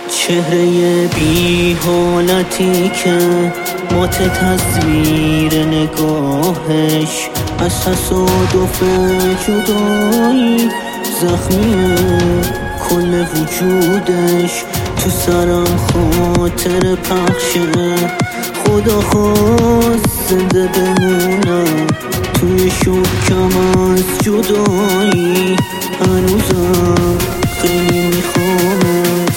چهره بی حالتی که مات تصویر نگاهش از تصادف جدایی زخمیه کل وجودش تو سرم خاطر پخشه خدا خواست زنده بمونم توی شکم از جدایی هنوزم خیلی میخوامت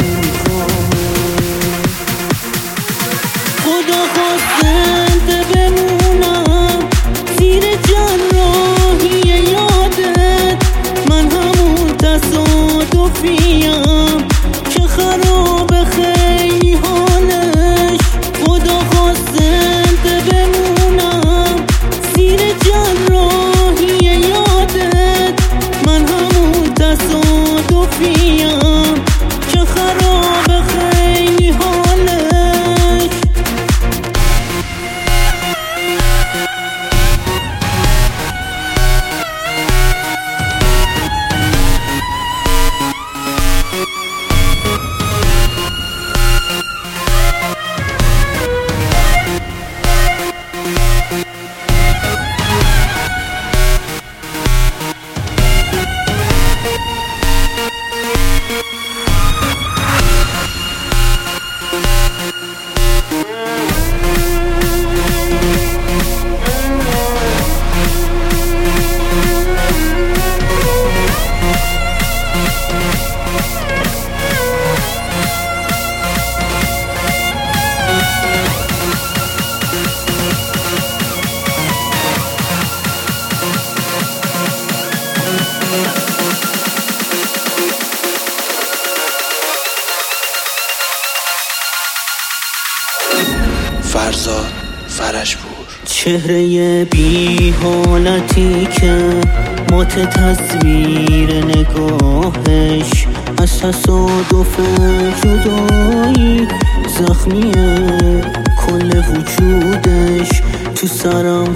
خدا خواست زنده بمونم زیر جراحی یادت من همون تصادفیم که خراب خیلی حالش خدا خواست زنده بمونم زیر جراحی یادت من همون تصادفیم که خراب خیلی حالش فرزاد فرجپور. چهره بی حالتی که مات تصویر نگاهش از تصادف جدایی زخمیه کل وجودش تو سرم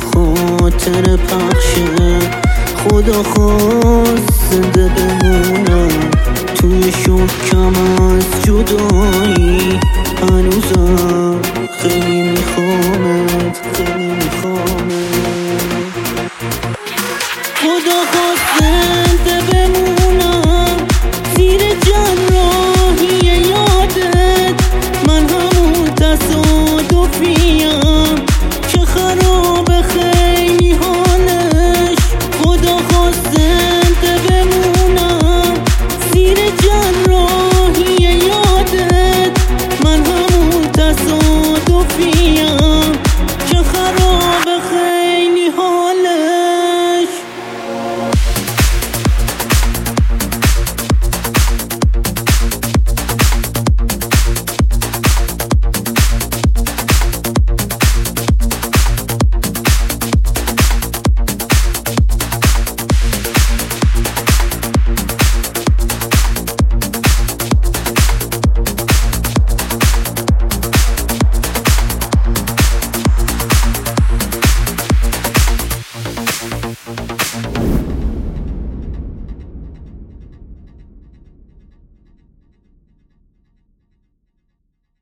خاطر پخشه خدا خواست زنده بمونم